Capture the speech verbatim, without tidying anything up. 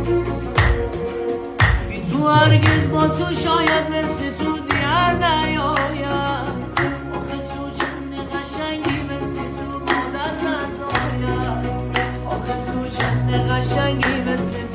بی تو هرگز با تو شاید مثل تو دیگر نیاید. آخه تو چند قشنگی مثل تو مادر نزاید. آخه تو چند قشنگی مثل